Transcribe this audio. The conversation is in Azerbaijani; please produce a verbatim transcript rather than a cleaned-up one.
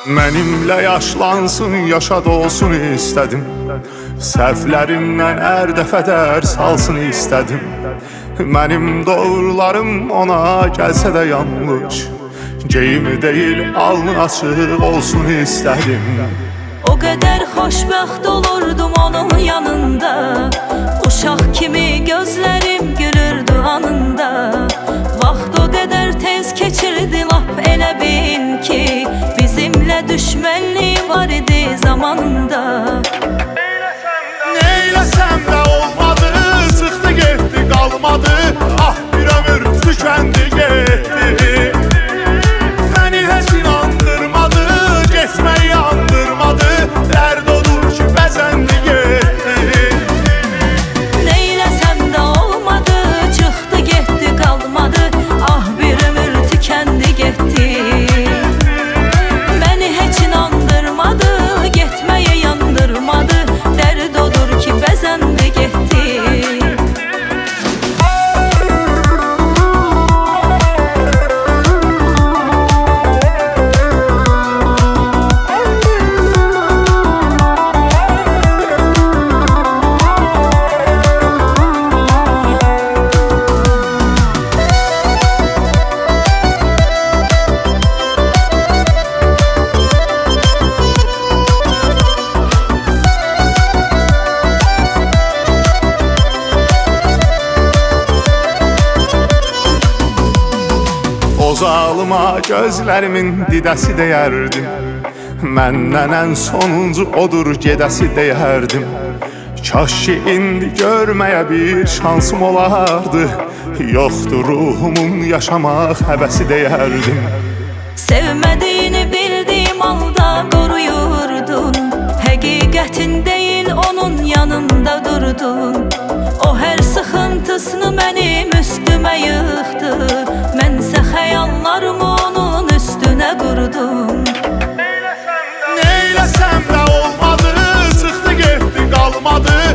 Mənimlə yaşlansın, yaşad olsun istədim. Səhvlərindən hər dəfə dərs alsın istədim. Mənim doğrularım ona gəlsə də yanlış, geyimi deyil, alnı açıq olsun istədim. O qədər xoşbəxt olurdum onun yanında, uşaq kimi gözlərim gülürdü anında. Vaxt o qədər tez keçirdi, lap elə bil ki bizimlə düşmənlik var idi zamanında. Neyləsəm də olmadı, çıxdı getdi qalmadı. Ah, bir ömür tükəndi getdi. Məni heç inandırmadı, getmək yandırmadı. Dərd odur ki bəzəndi getdi. Neyləsəm də olmadı, çıxdı getdi qalmadı. Ah, bir ömür tükəndi getdi. Məni heç inandırmadı, getməyə yandırmadı. Dərd odur ki bəzəndi getdi. O zalıma gözlərimin didəsi deyərdim. Məndən ən sonuncu odur gedəsi deyərdim. Kaş ki indi görməyə bir şansım olardı. Yoxdur ruhumun yaşamaq həvəsi deyərdim. Sevmədiyini bildiyim halda qoruyurdun. Həqiqətin deyil, onun yanında durdun. O hər sıxıntısını mənim üstümə yıxdı. Mənsə xəyallarımı onun üstünə qurdum. Neyləsəm də olmadı, çıxdı getdi qalmadı.